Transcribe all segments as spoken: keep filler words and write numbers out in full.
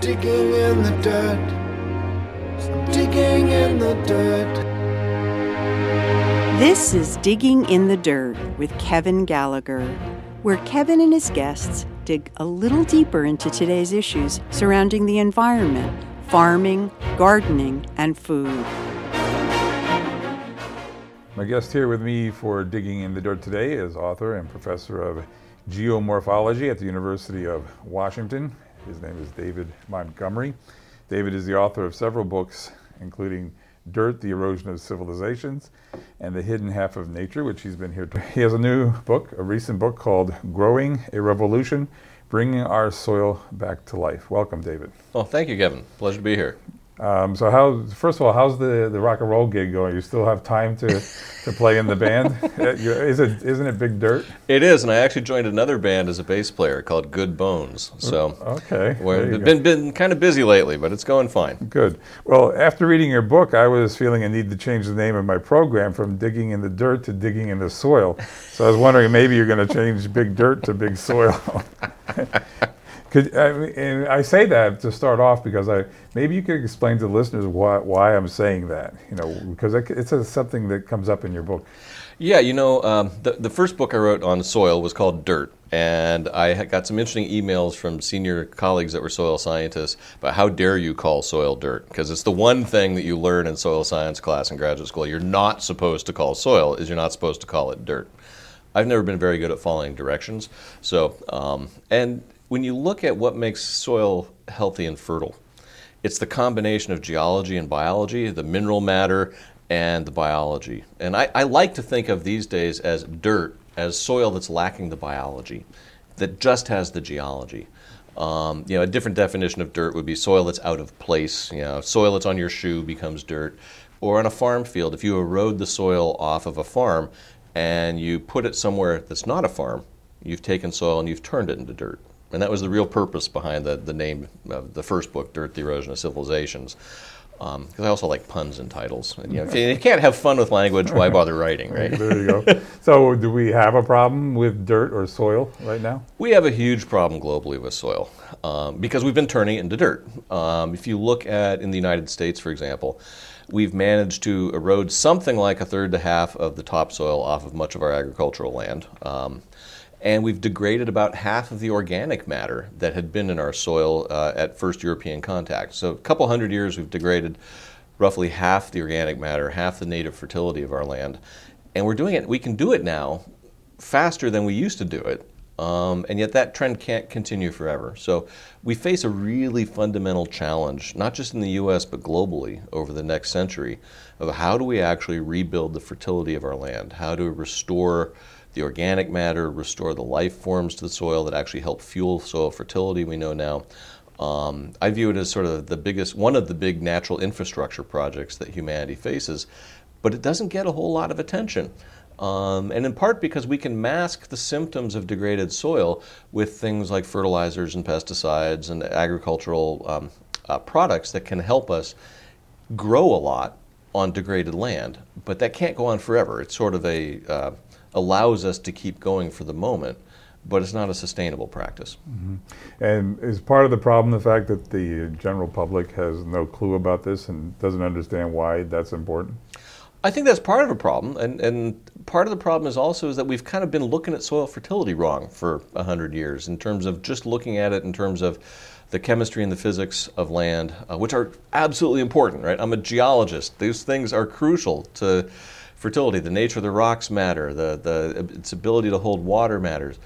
digging in the dirt. I'm digging in the dirt. This is Digging in the Dirt with Kevin Gallagher, where Kevin and his guests dig a little deeper into today's issues surrounding the environment, farming, gardening, and food. My guest here with me for Digging in the Dirt today is author and professor of geomorphology at the University of Washington. His name is David Montgomery. David is the author of several books, including Dirt, the Erosion of Civilizations, and The Hidden Half of Nature, which he's been here to. He has a new book, a recent book called Growing a Revolution, Bringing Our Soil Back to Life. Welcome, David. Well, thank you, Kevin. Pleasure to be here. Um, so how, first of all, how's the, the rock and roll gig going? You still have time to, to play in the band? Is it, isn't it Big Dirt? It is, and I actually joined another band as a bass player called Good Bones. So okay, we've been, been kind of busy lately, but it's going fine. Good. Well, after reading your book, I was feeling a need to change the name of my program from Digging in the Dirt to Digging in the Soil. So I was wondering maybe you're going to change Big Dirt to Big Soil. Could, I, and I say that to start off because I maybe you could explain to the listeners why, why I'm saying that, you know, because it's a, something that comes up in your book. Yeah, you know, um, the, the first book I wrote on soil was called Dirt, and I got some interesting emails from senior colleagues that were soil scientists about how dare you call soil dirt, because it's the one thing that you learn in soil science class in graduate school you're not supposed to call soil, is you're not supposed to call it dirt. I've never been very good at following directions, so, um, and when you look at what makes soil healthy and fertile, it's the combination of geology and biology, the mineral matter and the biology. And I, I like to think of these days as dirt, as soil that's lacking the biology, that just has the geology. Um, you know, a different definition of dirt would be soil that's out of place. You know, soil that's on your shoe becomes dirt. Or on a farm field, if you erode the soil off of a farm and you put it somewhere that's not a farm, you've taken soil and you've turned it into dirt. And that was the real purpose behind the, the name of the first book, Dirt, the Erosion of Civilizations. Because um, I also like puns and titles. And, you know, if you can't have fun with language, why bother writing, right? There you go. So do we have a problem with dirt or soil right now? We have a huge problem globally with soil um, because we've been turning it into dirt. Um, if you look at, in the United States, for example, we've managed to erode something like a third to half of the topsoil off of much of our agricultural land. Um, And we've degraded about half of the organic matter that had been in our soil uh, at first European contact. So a couple hundred years we've degraded roughly half the organic matter, half the native fertility of our land. And we're doing it, we can do it now faster than we used to do it. Um, and yet that trend can't continue forever. So we face a really fundamental challenge, not just in the U S but globally over the next century, of how do we actually rebuild the fertility of our land? How to restore the organic matter, restore the life forms to the soil that actually help fuel soil fertility, we know now. Um, I view it as sort of the biggest, one of the big natural infrastructure projects that humanity faces, but it doesn't get a whole lot of attention. Um, and in part because we can mask the symptoms of degraded soil with things like fertilizers and pesticides and agricultural um, uh, products that can help us grow a lot on degraded land. But that can't go on forever. It's sort of a uh, allows us to keep going for the moment, but it's not a sustainable practice. Mm-hmm. And is part of the problem the fact that the general public has no clue about this and doesn't understand why that's important? I think that's part of a problem, and, and part of the problem is also is that we've kind of been looking at soil fertility wrong for a hundred years in terms of just looking at it in terms of the chemistry and the physics of land, uh, which are absolutely important, right? I'm a geologist. These things are crucial to fertility. The nature of the rocks matter, the, the its ability to hold water matters.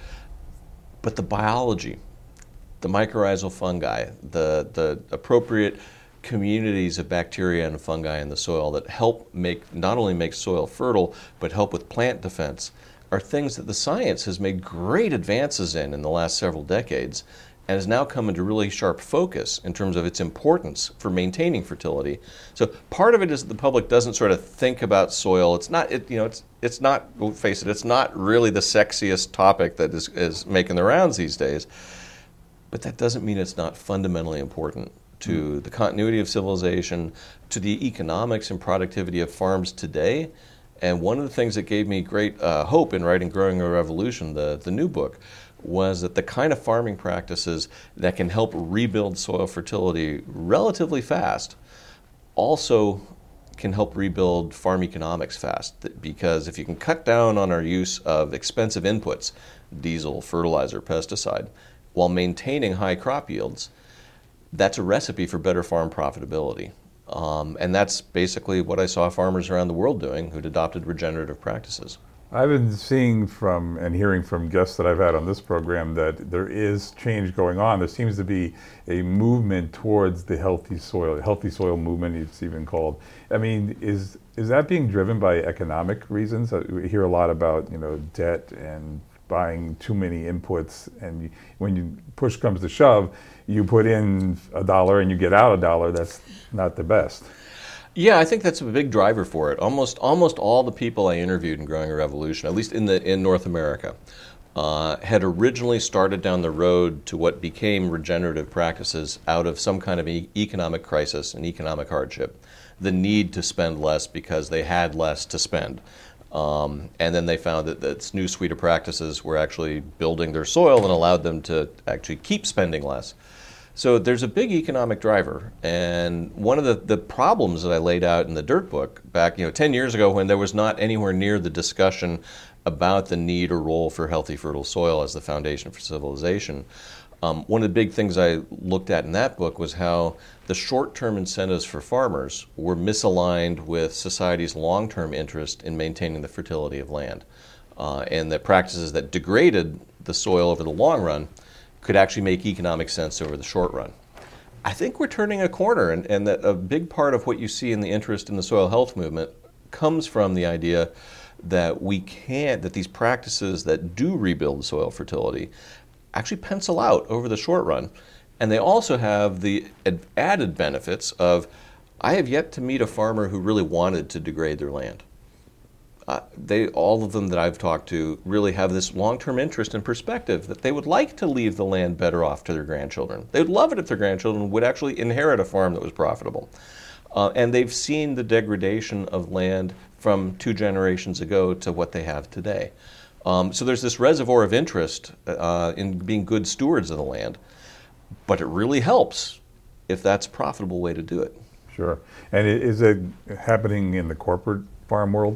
But the biology, the mycorrhizal fungi, the, the appropriate communities of bacteria and fungi in the soil that help make, not only make soil fertile, but help with plant defense, are things that the science has made great advances in in the last several decades and has now come into really sharp focus in terms of its importance for maintaining fertility. So part of it is that the public doesn't sort of think about soil. It's not, it, you know, it's it's not, we'll face it, it's not really the sexiest topic that is, is making the rounds these days. But that doesn't mean it's not fundamentally important to the continuity of civilization, to the economics and productivity of farms today. And one of the things that gave me great uh, hope in writing Growing a Revolution, the, the new book, was that the kind of farming practices that can help rebuild soil fertility relatively fast also can help rebuild farm economics fast. Because if you can cut down on our use of expensive inputs, diesel, fertilizer, pesticide, while maintaining high crop yields, that's a recipe for better farm profitability. Um, and that's basically what I saw farmers around the world doing who'd adopted regenerative practices. I've been seeing from and hearing from guests that I've had on this program that there is change going on. There seems to be a movement towards the healthy soil, healthy soil movement, it's even called. I mean, is is that being driven by economic reasons? We hear a lot about, you know, debt and buying too many inputs, and you, when you push comes to shove, you put in a dollar and you get out a dollar. That's not the best. Yeah, I think that's a big driver for it. Almost almost all the people I interviewed in Growing a Revolution, at least in the in North America, uh, had originally started down the road to what became regenerative practices out of some kind of e- economic crisis and economic hardship, the need to spend less because they had less to spend. Um, and then they found that this new suite of practices were actually building their soil and allowed them to actually keep spending less. So there's a big economic driver, and one of the, the problems that I laid out in the Dirt book back, you know, ten years ago, when there was not anywhere near the discussion about the need or role for healthy, fertile soil as the foundation for civilization, um, one of the big things I looked at in that book was how the short-term incentives for farmers were misaligned with society's long-term interest in maintaining the fertility of land, uh, and that practices that degraded the soil over the long run could actually make economic sense over the short run. I think we're turning a corner, and, and that a big part of what you see in the interest in the soil health movement comes from the idea that we can't, that these practices that do rebuild soil fertility actually pencil out over the short run. And they also have the ad- added benefits of, I have yet to meet a farmer who really wanted to degrade their land. Uh, they, all of them that I've talked to really have this long-term interest and perspective that they would like to leave the land better off to their grandchildren. They would love it if their grandchildren would actually inherit a farm that was profitable. Uh, and they've seen the degradation of land from two generations ago to what they have today. Um, so there's this reservoir of interest uh, in being good stewards of the land, but it really helps if that's a profitable way to do it. Sure. And is it happening in the corporate farm world?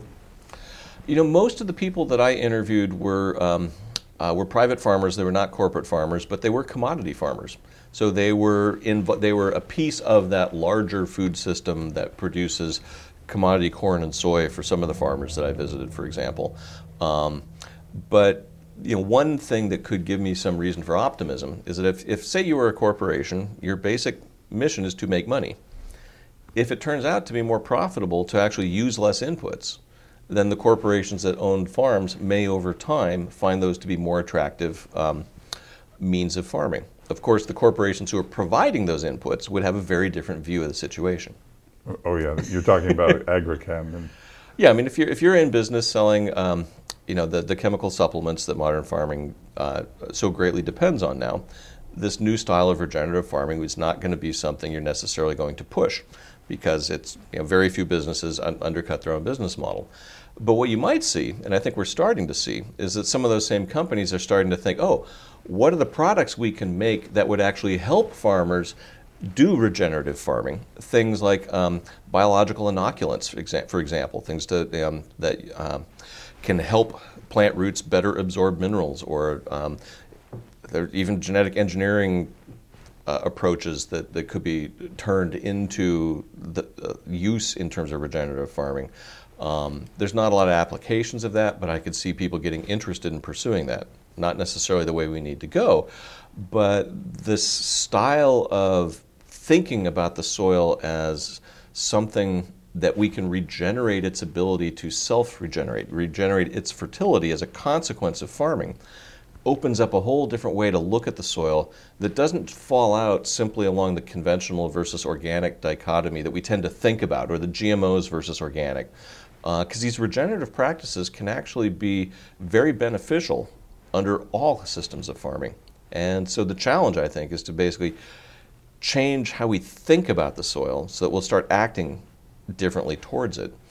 You know, most of the people that I interviewed were um, uh, were private farmers. They were not corporate farmers, but they were commodity farmers. So they were in, they were a piece of that larger food system that produces commodity corn and soy for some of the farmers that I visited, for example. Um, but you know, one thing that could give me some reason for optimism is that if, if, say, you were a corporation, your basic mission is to make money. If it turns out to be more profitable to actually use less inputs, then the corporations that own farms may, over time, find those to be more attractive um, means of farming. Of course, the corporations who are providing those inputs would have a very different view of the situation. Oh yeah, you're talking about agrichem. And... Yeah, I mean, if you're if you're in business selling, um, you know, the the chemical supplements that modern farming uh, so greatly depends on now, this new style of regenerative farming is not going to be something you're necessarily going to push, because it's, you know, very few businesses un- undercut their own business model. But what you might see, and I think we're starting to see, is that some of those same companies are starting to think, oh, what are the products we can make that would actually help farmers do regenerative farming? Things like um, biological inoculants, for, exa- for example, things to, um, that um, can help plant roots better absorb minerals, or um, there are even genetic engineering Uh, approaches that, that could be turned into the uh, use in terms of regenerative farming. Um, there's not a lot of applications of that, but I could see people getting interested in pursuing that. Not necessarily the way we need to go, but this style of thinking about the soil as something that we can regenerate its ability to self-regenerate, regenerate its fertility as a consequence of farming, opens up a whole different way to look at the soil that doesn't fall out simply along the conventional versus organic dichotomy that we tend to think about, or the G M Os versus organic. Because uh, these regenerative practices can actually be very beneficial under all systems of farming. And so the challenge, I think, is to basically change how we think about the soil so that we'll start acting differently towards it.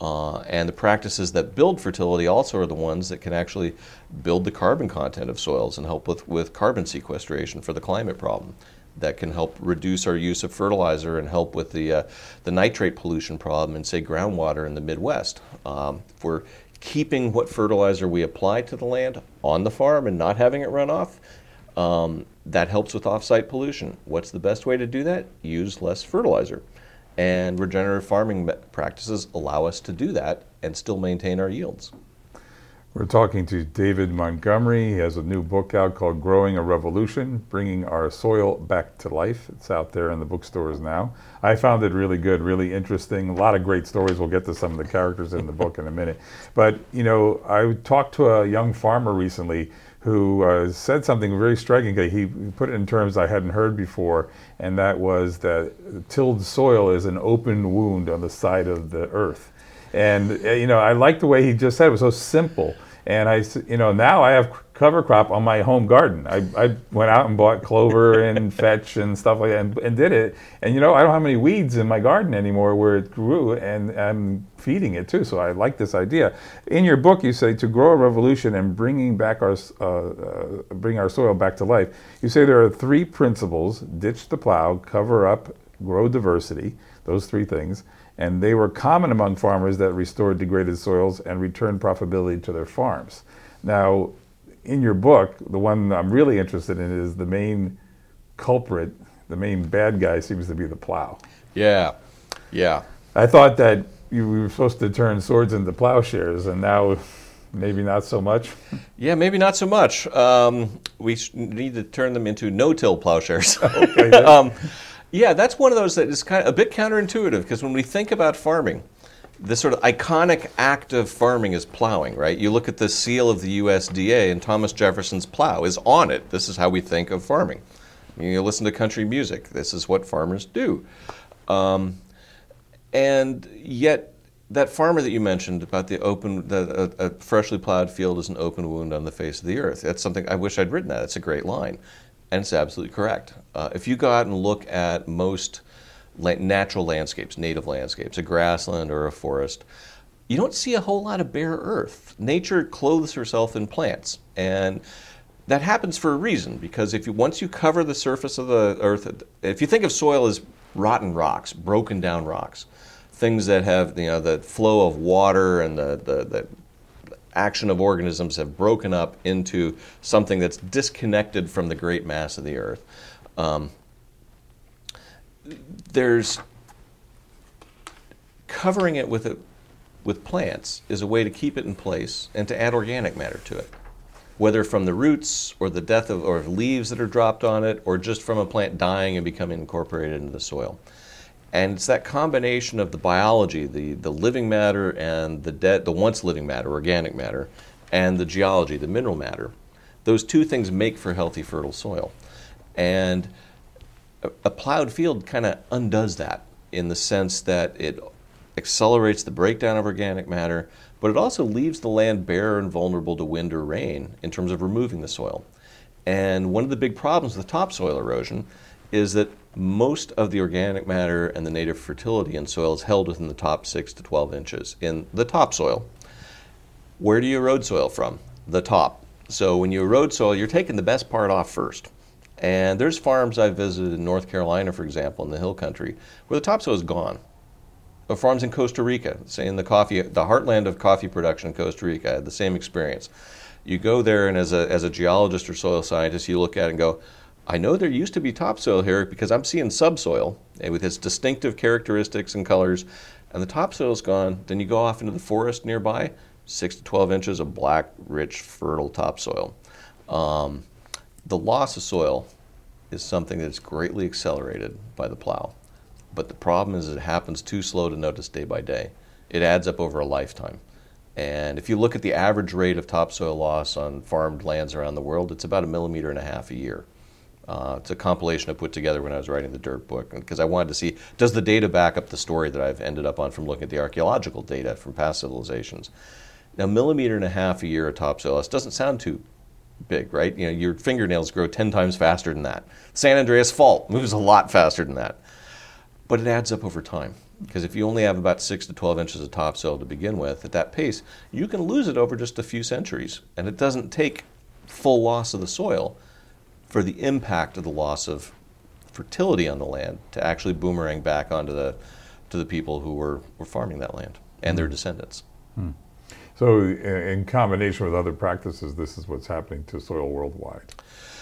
Uh, and the practices that build fertility also are the ones that can actually build the carbon content of soils and help with, with carbon sequestration for the climate problem. That can help reduce our use of fertilizer and help with the, uh, the nitrate pollution problem in, say, groundwater in the Midwest. Um, if we're keeping what fertilizer we apply to the land on the farm and not having it run off, um, that helps with off-site pollution. What's the best way to do that? Use less fertilizer. And regenerative farming practices allow us to do that and still maintain our yields. We're talking to David Montgomery. He has a new book out called Growing a Revolution, Bringing Our Soil Back to Life. It's out there in the bookstores now. I found it really good, really interesting. A lot of great stories. We'll get to some of the characters in the book in a minute. But, you know, I talked to a young farmer recently who uh, said something very striking. He put it in terms I hadn't heard before, and that was that tilled soil is an open wound on the side of the earth. And, you know, I like the way he just said it. It was so simple. And I, you know, now I have cover crop on my home garden. I, I went out and bought clover and fetch and stuff like that and, and did it. And, you know, I don't have any weeds in my garden anymore where it grew, and I'm feeding it too. So I like this idea. In your book, you say to grow a revolution and bringing back our, uh, uh, bring our soil back to life. You say there are three principles: ditch the plow, cover up, grow diversity. Those three things. And they were common among farmers that restored degraded soils and returned profitability to their farms. Now, in your book, the one I'm really interested in is the main culprit, the main bad guy seems to be the plow. Yeah, yeah. I thought that you were supposed to turn swords into plowshares, and now maybe not so much. Yeah, maybe not so much. Um, we need to turn them into no-till plowshares. Okay, um, Yeah, that's one of those that is kind of a bit counterintuitive, because when we think about farming, the sort of iconic act of farming is plowing, right? You look at the seal of the U S D A and Thomas Jefferson's plow is on it. This is how we think of farming. You listen to country music. This is what farmers do. Um, and yet, that farmer that you mentioned about the open, the, a, a freshly plowed field is an open wound on the face of the earth. That's something, I wish I'd written that. It's a great line. And it's absolutely correct. Uh, if you go out and look at most la- natural landscapes, native landscapes, a grassland or a forest, you don't see a whole lot of bare earth. Nature clothes herself in plants. And that happens for a reason, because if you once you cover the surface of the earth, if you think of soil as rotten rocks, broken down rocks, things that have, you know, the flow of water and the, the, the action of organisms have broken up into something that's disconnected from the great mass of the earth. Um, there's covering it with it with plants is a way to keep it in place and to add organic matter to it, whether from the roots or the death of or leaves that are dropped on it, or just from a plant dying and becoming incorporated into the soil. And it's that combination of the biology, the, the living matter and the dead, the once living matter, organic matter, and the geology, the mineral matter. Those two things make for healthy, fertile soil. And a, a plowed field kind of undoes that, in the sense that it accelerates the breakdown of organic matter, but it also leaves the land bare and vulnerable to wind or rain in terms of removing the soil. And one of the big problems with topsoil erosion is that most of the organic matter and the native fertility in soil is held within the top six to twelve inches in the topsoil. Where do you erode soil from? The top. So when you erode soil, you're taking the best part off first. And there's farms I've visited in North Carolina, for example, in the hill country, where the topsoil is gone. Or farms in Costa Rica, say in the coffee, the heartland of coffee production in Costa Rica, I had the same experience. You go there, and as a as a geologist or soil scientist, you look at it and go, I know there used to be topsoil here because I'm seeing subsoil with its distinctive characteristics and colors, and the topsoil's gone. Then you go off into the forest nearby, six to twelve inches of black, rich, fertile topsoil. Um, the loss of soil is something that's greatly accelerated by the plow. But the problem is it happens too slow to notice day by day. It adds up over a lifetime. And if you look at the average rate of topsoil loss on farmed lands around the world, it's about a millimeter and a half a year. Uh, it's a compilation I put together when I was writing the Dirt book, because I wanted to see, does the data back up the story that I've ended up on from looking at the archaeological data from past civilizations? Now, millimeter and a half a year of topsoil loss doesn't sound too big, right? You know, your fingernails grow ten times faster than that. San Andreas Fault moves a lot faster than that. But it adds up over time. Because if you only have about six to twelve inches of topsoil to begin with, at that pace, you can lose it over just a few centuries. And it doesn't take full loss of the soil for the impact of the loss of fertility on the land to actually boomerang back onto the to the people who were, were farming that land and their descendants. Hmm. So in combination with other practices, this is what's happening to soil worldwide.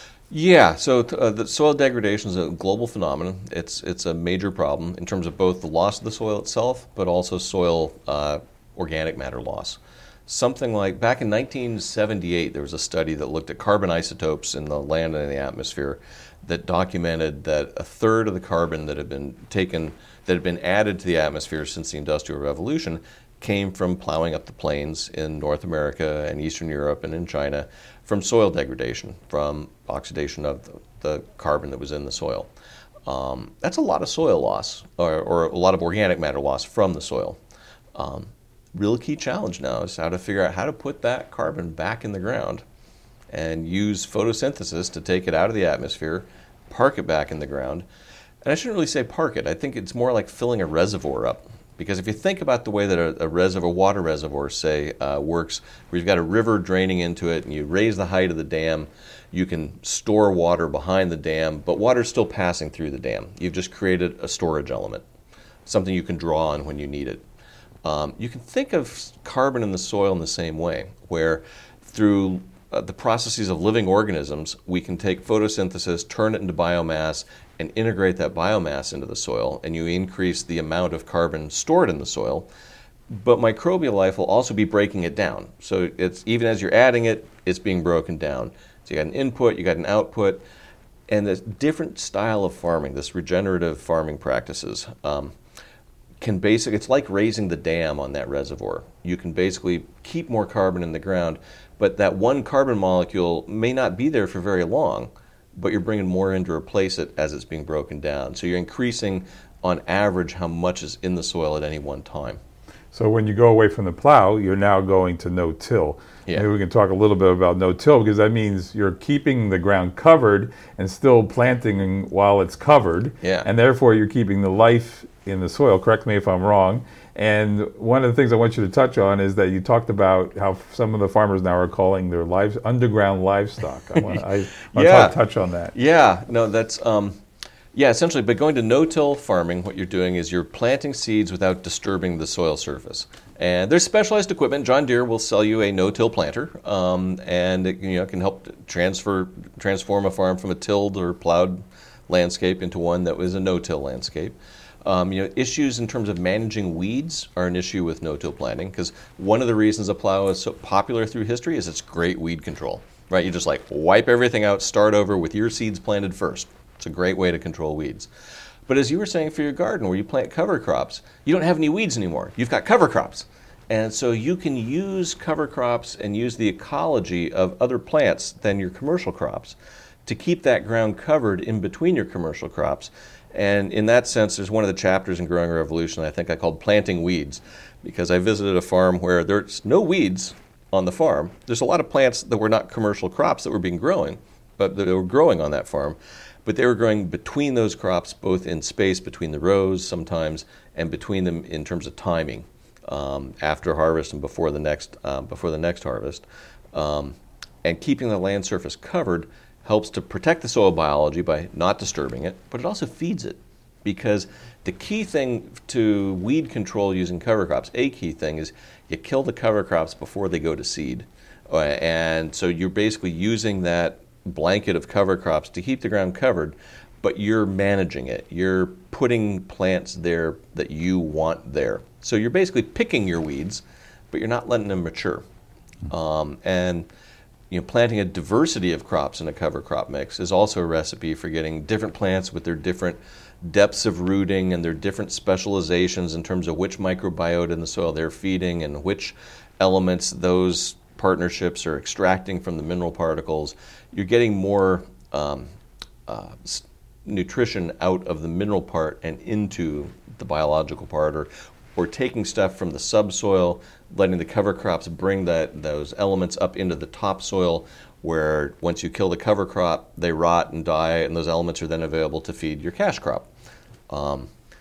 Yeah, so uh, the soil degradation is a global phenomenon. It's it's a major problem in terms of both the loss of the soil itself, but also soil uh, organic matter loss. Something like back in nineteen seventy-eight, there was a study that looked at carbon isotopes in the land and in the atmosphere that documented that a third of the carbon that had been taken, that had been added to the atmosphere since the Industrial Revolution came from plowing up the plains in North America and Eastern Europe and in China from soil degradation, from oxidation of the, the carbon that was in the soil. Um, that's a lot of soil loss, or, or a lot of organic matter loss from the soil. Um, real key challenge now is how to figure out how to put that carbon back in the ground and use photosynthesis to take it out of the atmosphere, park it back in the ground. And I shouldn't really say park it. I think it's more like filling a reservoir up. Because if you think about the way that a, a reservoir, water reservoir, say, uh, works, where you've got a river draining into it and you raise the height of the dam, you can store water behind the dam, but water's still passing through the dam. You've just created a storage element, something you can draw on when you need it. Um, you can think of carbon in the soil in the same way, where through uh, the processes of living organisms, we can take photosynthesis, turn it into biomass, and integrate that biomass into the soil, and you increase the amount of carbon stored in the soil. But microbial life will also be breaking it down. So it's even as you're adding it, it's being broken down. So you got an input, you got an output, and this different style of farming, this regenerative farming practices, um, can basically, it's like raising the dam on that reservoir. You can basically keep more carbon in the ground, but that one carbon molecule may not be there for very long, but you're bringing more in to replace it as it's being broken down. So you're increasing, on average, how much is in the soil at any one time. So when you go away from the plow, you're now going to no-till. Yeah. Maybe we can talk a little bit about no-till, because that means you're keeping the ground covered and still planting while it's covered. Yeah. And therefore you're keeping the life in the soil. Correct me if I'm wrong. And one of the things I want you to touch on is that you talked about how some of the farmers now are calling their lives underground livestock. I want, I want yeah. to touch on that. Yeah, no, that's, um, yeah, essentially, but going to no-till farming, what you're doing is you're planting seeds without disturbing the soil surface. And there's specialized equipment. John Deere will sell you a no-till planter, um, and it, you know, can help transfer, transform a farm from a tilled or plowed landscape into one that was a no-till landscape. Um, you know, issues in terms of managing weeds are an issue with no-till planting, because one of the reasons a plow is so popular through history is it's great weed control, right? You just like wipe everything out, start over with your seeds planted first. It's a great way to control weeds. But as you were saying for your garden, where you plant cover crops, you don't have any weeds anymore. You've got cover crops. And so you can use cover crops and use the ecology of other plants than your commercial crops to keep that ground covered in between your commercial crops. And in that sense, there's one of the chapters in Growing Revolution I think I called Planting Weeds, because I visited a farm where there's no weeds on the farm. There's a lot of plants that were not commercial crops that were being growing, but they were growing on that farm. But they were growing between those crops, both in space between the rows sometimes, and between them in terms of timing, um, after harvest and before the next um, before the next harvest. Um, and keeping the land surface covered helps to protect the soil biology by not disturbing it, but it also feeds it. Because the key thing to weed control using cover crops, a key thing is you kill the cover crops before they go to seed. Uh, and so you're basically using that blanket of cover crops to keep the ground covered, but you're managing it. You're putting plants there that you want there. So you're basically picking your weeds, but you're not letting them mature. Um, and you know, planting a diversity of crops in a cover crop mix is also a recipe for getting different plants with their different depths of rooting and their different specializations in terms of which microbiota in the soil they're feeding and which elements those partnerships are extracting from the mineral particles. You're getting more um, uh, nutrition out of the mineral part and into the biological part, or, or taking stuff from the subsoil, letting the cover crops bring that those elements up into the topsoil, where once you kill the cover crop, they rot and die, and those elements are then available to feed your cash crop. Um,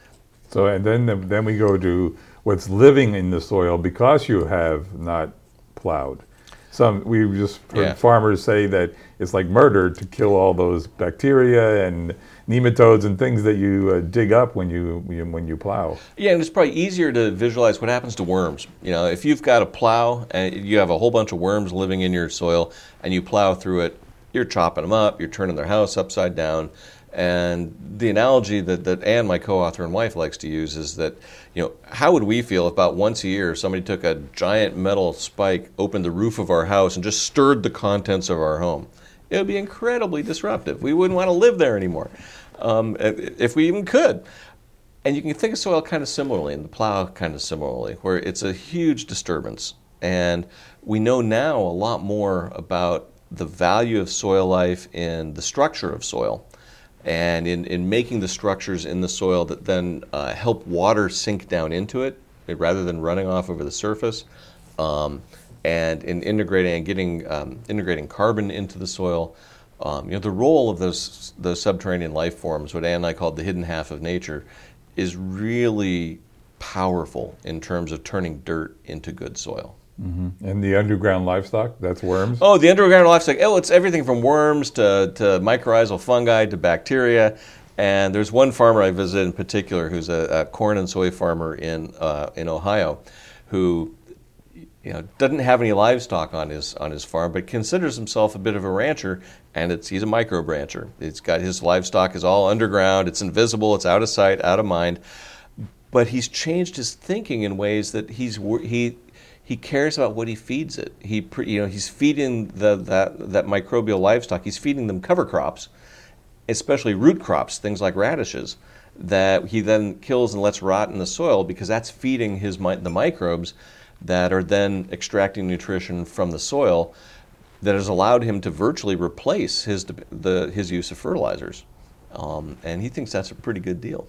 So, and then then we go to what's living in the soil because you have not plowed. Some we've just heard Yeah. farmers say that it's like murder to kill all those bacteria and nematodes and things that you uh, dig up when you when you plow. Yeah, and it's probably easier to visualize what happens to worms. You know, if you've got a plow and you have a whole bunch of worms living in your soil and you plow through it, you're chopping them up, you're turning their house upside down. And the analogy that, that Anne, my co-author and wife, likes to use is that, you know, how would we feel if about once a year somebody took a giant metal spike, opened the roof of our house, and just stirred the contents of our home? It would be incredibly disruptive. We wouldn't want to live there anymore, um, if we even could. And you can think of soil kind of similarly, and the plow kind of similarly, where it's a huge disturbance. And we know now a lot more about the value of soil life in the structure of soil, and in, in making the structures in the soil that then uh, help water sink down into it rather than running off over the surface, um, and in integrating and getting um, integrating carbon into the soil. Um, you know, the role of those those subterranean life forms, what Ann and I called the hidden half of nature, is really powerful in terms of turning dirt into good soil. Mm-hmm. And the underground livestock, that's worms? Oh, the underground livestock. Oh, it's everything from worms to, to mycorrhizal fungi to bacteria. And there's one farmer I visited in particular who's a, a corn and soy farmer in uh, in Ohio, who you know doesn't have any livestock on his on his farm, but considers himself a bit of a rancher. And it's he's a micro rancher. It's got his livestock is all underground. It's invisible. It's out of sight, out of mind. But he's changed his thinking in ways that he's he. He cares about what he feeds it. He, you know, he's feeding the, that that microbial livestock. He's feeding them cover crops, especially root crops, things like radishes, that he then kills and lets rot in the soil because that's feeding his the microbes that are then extracting nutrition from the soil that has allowed him to virtually replace his the his use of fertilizers, um, and he thinks that's a pretty good deal.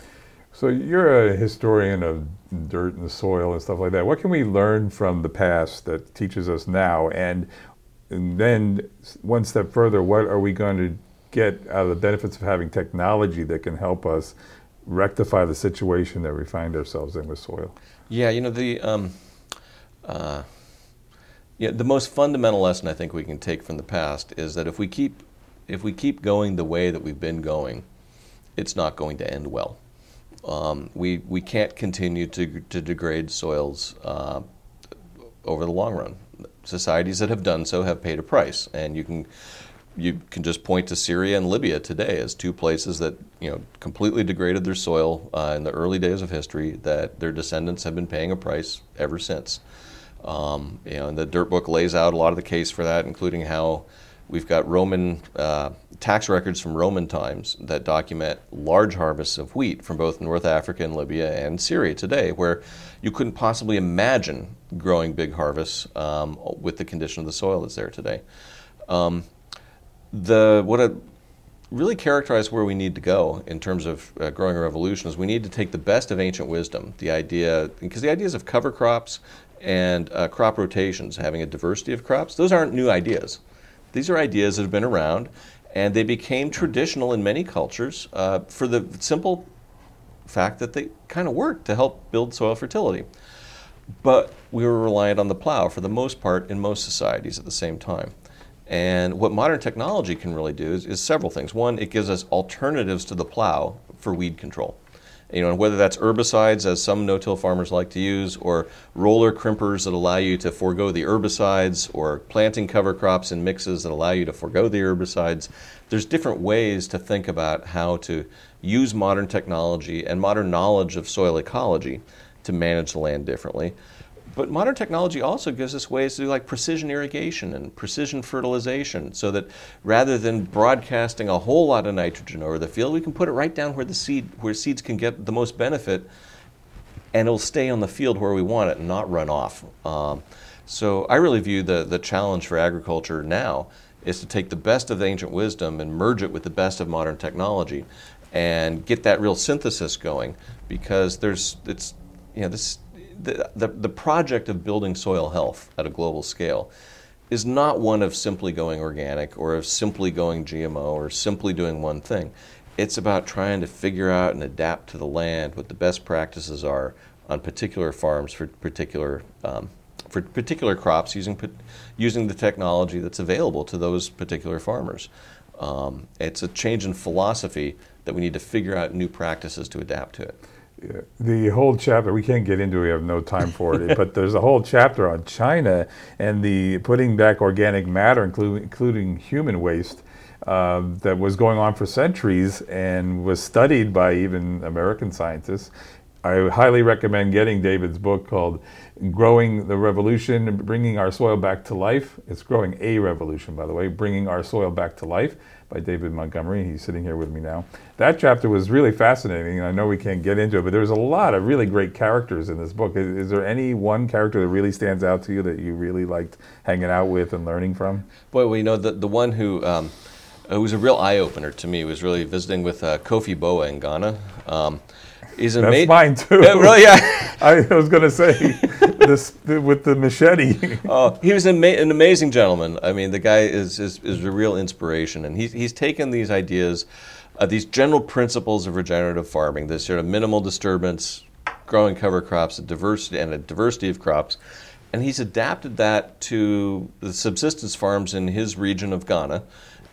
So you're a historian of dirt and the soil and stuff like that. What can we learn from the past that teaches us now? And, and then one step further, what are we going to get out of the benefits of having technology that can help us rectify the situation that we find ourselves in with soil? Yeah, you know, the um, uh, yeah, the most fundamental lesson I think we can take from the past is that if we keep if we keep going the way that we've been going, it's not going to end well. Um, we we can't continue to to degrade soils uh, over the long run. Societies that have done so have paid a price, and you can you can just point to Syria and Libya today as two places that you know completely degraded their soil uh, in the early days of history. That their descendants have been paying a price ever since. Um, you know, and the Dirt Book lays out a lot of the case for that, including how we've got Roman uh, tax records from Roman times that document large harvests of wheat from both North Africa and Libya and Syria today, where you couldn't possibly imagine growing big harvests um, with the condition of the soil that's there today. Um, the what I really characterize where we need to go in terms of uh, growing a revolution is we need to take the best of ancient wisdom, the idea, because the ideas of cover crops and uh, crop rotations, having a diversity of crops, those aren't new ideas. These are ideas that have been around, and they became traditional in many cultures uh, for the simple fact that they kind of worked to help build soil fertility. But we were reliant on the plow for the most part in most societies at the same time. And what modern technology can really do is, is several things. One, it gives us alternatives to the plow for weed control. You know, whether that's herbicides, as some no-till farmers like to use, or roller crimpers that allow you to forego the herbicides, or planting cover crops in mixes that allow you to forego the herbicides. There's different ways to think about how to use modern technology and modern knowledge of soil ecology to manage the land differently. But modern technology also gives us ways to do like precision irrigation and precision fertilization, so that rather than broadcasting a whole lot of nitrogen over the field, we can put it right down where the seed, where seeds can get the most benefit, and it'll stay on the field where we want it and not run off. Um, so I really view the, the challenge for agriculture now is to take the best of the ancient wisdom and merge it with the best of modern technology and get that real synthesis going, because there's, it's, you know, this, The, the, the project of building soil health at a global scale is not one of simply going organic or of simply going G M O or simply doing one thing. It's about trying to figure out and adapt to the land what the best practices are on particular farms for particular um, for particular crops, using using the technology that's available to those particular farmers. Um, it's a change in philosophy that we need to figure out new practices to adapt to it. Yeah. The whole chapter, we can't get into it, we have no time for it, but there's a whole chapter on China and the putting back organic matter, including, including human waste, uh, that was going on for centuries and was studied by even American scientists. I highly recommend getting David's book called Growing the Revolution, Bringing Our Soil Back to Life. It's Growing a Revolution, by the way, Bringing Our Soil Back to Life by David Montgomery. He's sitting here with me now. That chapter was really fascinating, and I know we can't get into it, but there's a lot of really great characters in this book. Is, is there any one character that really stands out to you that you really liked hanging out with and learning from? Boy, well, you know, the, the one who... Um, it was a real eye-opener to me was really visiting with uh, Kofi Boa in Ghana. Um, He's That's ama- mine too. Yeah, really, yeah. I was going to say this with the machete. Oh, he was an, ama- an amazing gentleman. I mean, the guy is, is is a real inspiration, and he's he's taken these ideas, uh, these general principles of regenerative farming, this sort of minimal disturbance, growing cover crops, a diversity and a diversity of crops, and he's adapted that to the subsistence farms in his region of Ghana,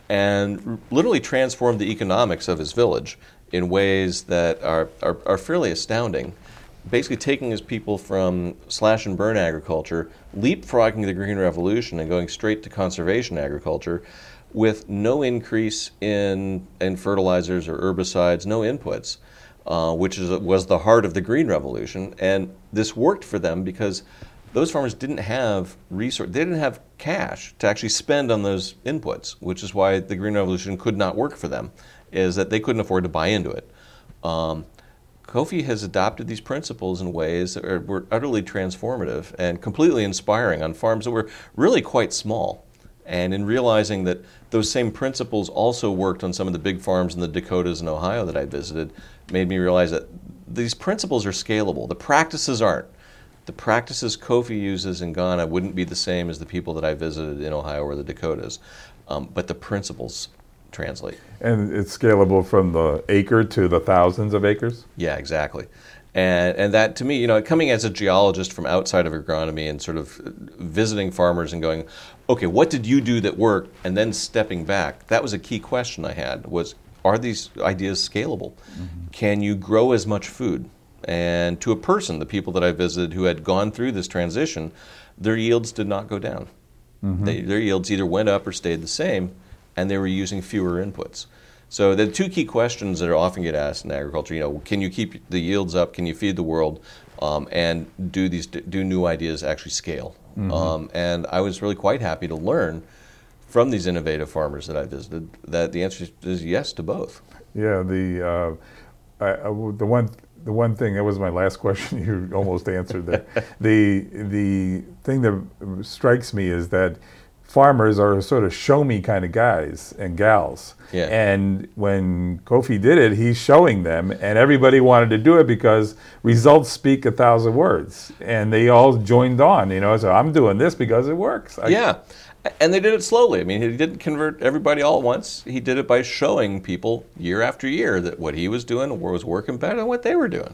and literally transformed the economics of his village in ways that are, are, are fairly astounding. Basically taking his people from slash and burn agriculture, leapfrogging the Green Revolution and going straight to conservation agriculture with no increase in, in fertilizers or herbicides, no inputs, uh, which is, was the heart of the Green Revolution. And this worked for them because those farmers didn't have resource, they didn't have cash to actually spend on those inputs, which is why the Green Revolution could not work for them, is that they couldn't afford to buy into it. Um, Kofi has adopted these principles in ways that are, were utterly transformative and completely inspiring on farms that were really quite small. And in realizing that those same principles also worked on some of the big farms in the Dakotas and Ohio that I visited, made me realize that these principles are scalable. The practices aren't. The practices Kofi uses in Ghana wouldn't be the same as the people that I visited in Ohio or the Dakotas, um, but the principles translate. And it's scalable from the acre to the thousands of acres? Yeah, exactly. And and that, to me, you know, coming as a geologist from outside of agronomy and sort of visiting farmers and going, okay, what did you do that worked? And then stepping back, that was a key question I had, was, are these ideas scalable? Mm-hmm. Can you grow as much food? And to a person, the people that I visited who had gone through this transition, their yields did not go down. Mm-hmm. They, their yields either went up or stayed the same, and they were using fewer inputs. So the two key questions that are often get asked in agriculture, you know, can you keep the yields up? Can you feed the world? Um, and do these do new ideas actually scale? Mm-hmm. Um, and I was really quite happy to learn from these innovative farmers that I visited that the answer is yes to both. Yeah, the uh, I, I, the one the one thing that was my last question. You almost answered that. the the thing that strikes me is that farmers are sort of show me kind of guys and gals. Yeah. And when Kofi did it, he's showing them, and everybody wanted to do it because results speak a thousand words. And they all joined on, you know, so I'm doing this because it works. I, yeah. And they did it slowly. I mean, he didn't convert everybody all at once. He did it by showing people year after year that what he was doing was working better than what they were doing.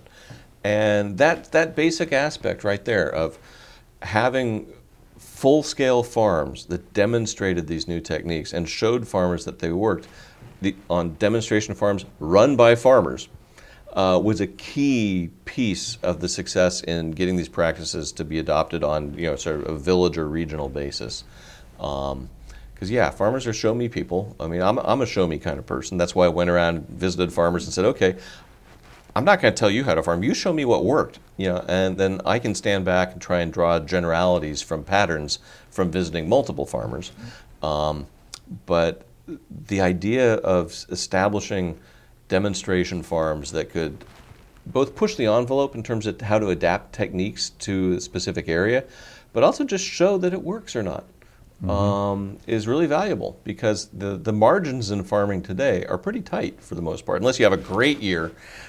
And that that basic aspect right there of having full-scale farms that demonstrated these new techniques and showed farmers that they worked the, on demonstration farms run by farmers uh, was a key piece of the success in getting these practices to be adopted on, you know, sort of a village or regional basis. Because, um, yeah, farmers are show-me people. I mean, I'm, I'm a show-me kind of person. That's why I went around and visited farmers and said, okay, I'm not going to tell you how to farm. You show me what worked, you know, and then I can stand back and try and draw generalities from patterns from visiting multiple farmers. Um, but the idea of establishing demonstration farms that could both push the envelope in terms of how to adapt techniques to a specific area, but also just show that it works or not, mm-hmm. um, is really valuable, because the, the margins in farming today are pretty tight for the most part. Unless you have a great year,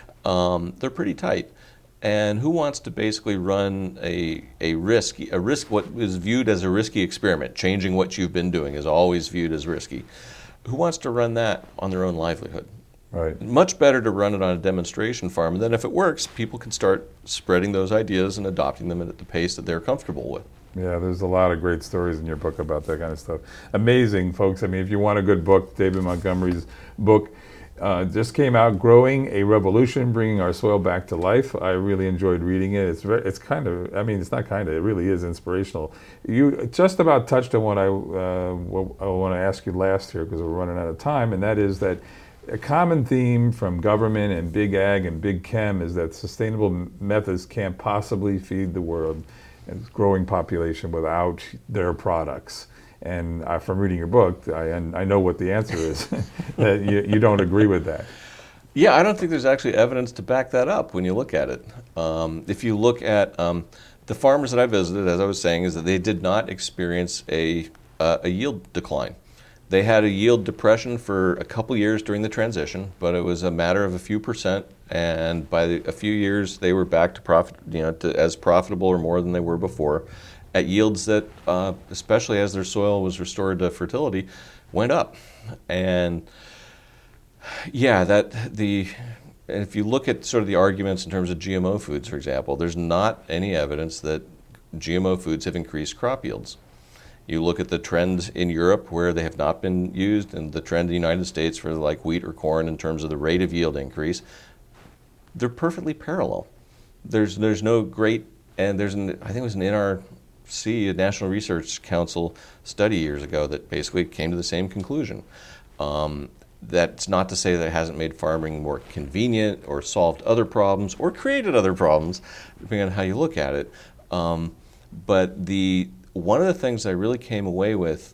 Um, they're pretty tight. And who wants to basically run a a risky, a risk, what is viewed as a risky experiment? Changing what you've been doing is always viewed as risky. Who wants to run that on their own livelihood? Right. Much better to run it on a demonstration farm, and then if it works, people can start spreading those ideas and adopting them at the pace that they're comfortable with. Yeah, there's a lot of great stories in your book about that kind of stuff. Amazing, folks. I mean, if you want a good book, David Montgomery's book uh, just came out, Growing a Revolution, Bringing Our Soil Back to Life. I really enjoyed reading it. It's very, it's kind of, I mean, it's not kind of, it really is inspirational. You just about touched on what I, uh, what I want to ask you last here, because we're running out of time, and that is that a common theme from government and big ag and big chem is that sustainable m- methods can't possibly feed the world and its growing population without their products. And uh, from reading your book, I, and I know what the answer is, that you, you don't agree with that. Yeah, I don't think there's actually evidence to back that up when you look at it. Um, if you look at um, the farmers that I visited, as I was saying, is that they did not experience a, uh, a yield decline. They had a yield depression for a couple years during the transition, but it was a matter of a few percent, and by a few years they were back to profit, you know, to, as profitable or more than they were before, at yields that, uh, especially as their soil was restored to fertility, went up. And yeah, that the and if you look at sort of the arguments in terms of G M O foods, for example, there's not any evidence that G M O foods have increased crop yields. You look at the trend in Europe where they have not been used, and the trend in the United States for like wheat or corn in terms of the rate of yield increase, they're perfectly parallel. There's there's no great, and there's an, I think it was an N R C, a National Research Council study years ago that basically came to the same conclusion. Um, that's not to say that it hasn't made farming more convenient or solved other problems or created other problems, depending on how you look at it. Um, but the One of the things I really came away with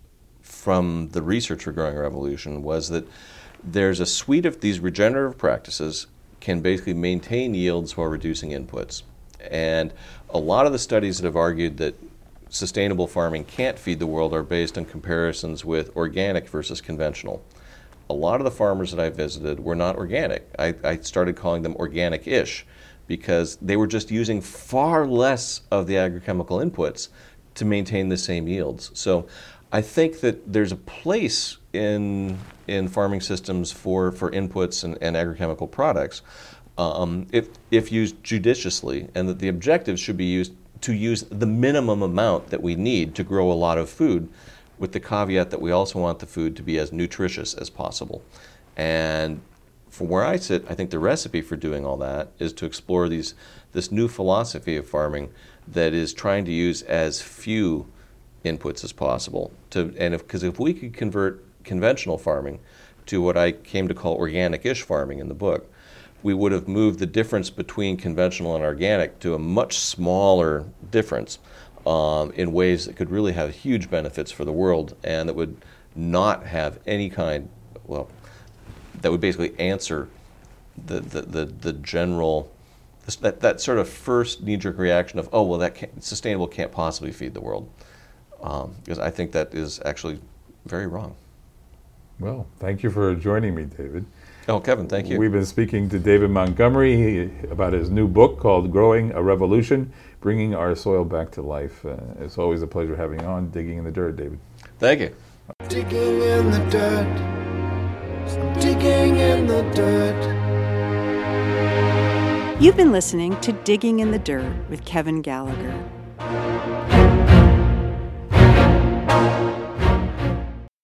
from the research for Growing a Revolution was that there's a suite of these regenerative practices can basically maintain yields while reducing inputs. And a lot of the studies that have argued that sustainable farming can't feed the world are based on comparisons with organic versus conventional. A lot of the farmers that I visited were not organic. I, I started calling them organic-ish because they were just using far less of the agrochemical inputs to maintain the same yields. So I think that there's a place in in farming systems for, for inputs and, and agrochemical products um, if, if used judiciously, and that the objectives should be used to use the minimum amount that we need to grow a lot of food, with the caveat that we also want the food to be as nutritious as possible. And from where I sit, I think the recipe for doing all that is to explore these this new philosophy of farming that is trying to use as few inputs as possible. To and because if, if we could convert conventional farming to what I came to call organic-ish farming in the book, we would have moved the difference between conventional and organic to a much smaller difference um, in ways that could really have huge benefits for the world, and that would not have any kind, well, that would basically answer the the the, the general That, that sort of first knee-jerk reaction of, oh, well, that can't, sustainable can't possibly feed the world. Um, because I think that is actually very wrong. Well, thank you for joining me, David. Oh, Kevin, thank you. We've been speaking to David Montgomery about his new book called Growing a Revolution, Bringing Our Soil Back to Life. Uh, it's always a pleasure having you on Digging in the Dirt, David. Thank you. Digging in the dirt. I'm digging in the dirt. You've been listening to Digging in the Dirt with Kevin Gallagher.